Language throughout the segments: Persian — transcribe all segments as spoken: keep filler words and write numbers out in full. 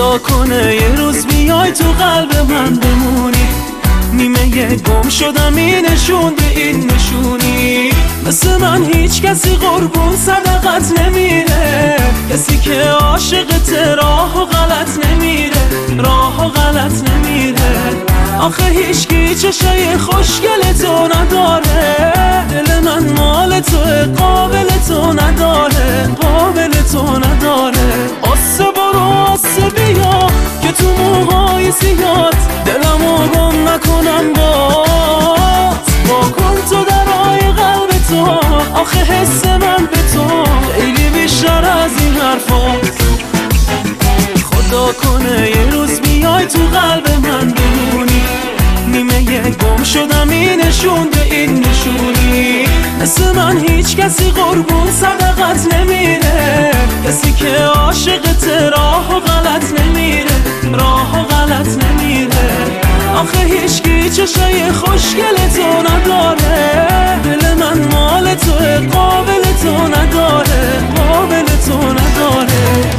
خدا کنه یه روز بیای تو قلب من بمونی، نیمه گم شدم این نشون به این نشونی. مثل من هیچ کسی قربون صدقت نمیره، کسی که عاشقت راه و غلط نمیره، راه و غلط نمیره. آخه هیچکی چشای خوشگل تو نداره، دل من مال تو قابل تو نداره، قابل تو نداره. آسه برو آسه بیا که تو موهای سیاد دلمو گم نکنم باز. با کن تو درای قلب تو، آخه حس من به تو خیلی بیشتر از این حرفات. خدا کنه یه روز بیای تو قلب من بمونی، نیمه گم شدم این نشون به این نشونی. مثل من هیچ کسی قربون صدقت نمیره، کسی که عاشقت راه و غلط نمیره، راه و غلط نمیره. آخه هیچکی چشای خوشگل تو نداره، دل من مال تو قابل تو نداره، قابل تو نداره.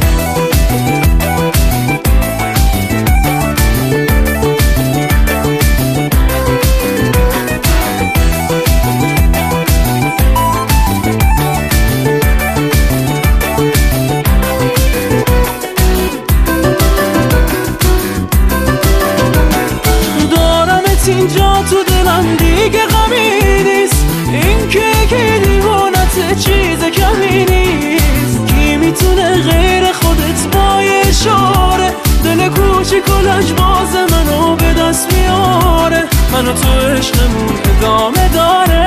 اینجا تو دلم دیگه غمی نیست، این که که دیوانت چیز کمی نیست. کی میتونه غیر خودت با یه اشاره دل کوچیک و لجباز منو به دست میاره، منو تو عشقمون ادامه داره.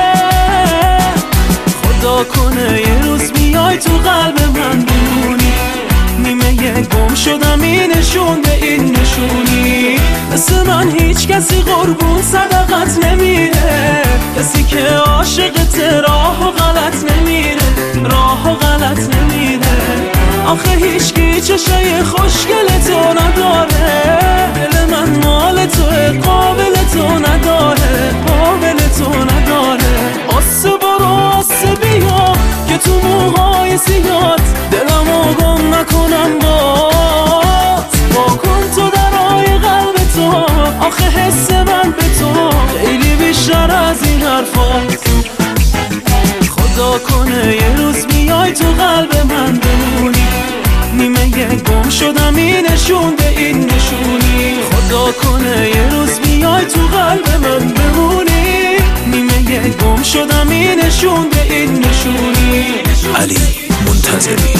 خدا کنه یه روز بیای تو قلب من بمونی، نیمه گم شدم این نشون به این نشونی. مثل من هیچ کسی قربون صدقت نمیره، کسی که عاشقت راه و غلط نمیره، راه و غلط نمیره. آخه هیچکی چشای خوشگل تو نداره، دل من مال تو قابل تو نداره، قابل تو نداره. آسه برو آسه بیا که تو موهای سیاد دلمو گم نکنم باز. با کن تو درای قلب تو، آخه حس من به تو خیلی بیشتر از این حرفات. خدا کنه یه روز بیای تو قلب من بمونی، نیمه گم شدم این نشون به این نشونی. خدا کنه یه روز بیای تو قلب من بمونی، نیمه گم شدم این نشون به این نشونی. علی منتظری.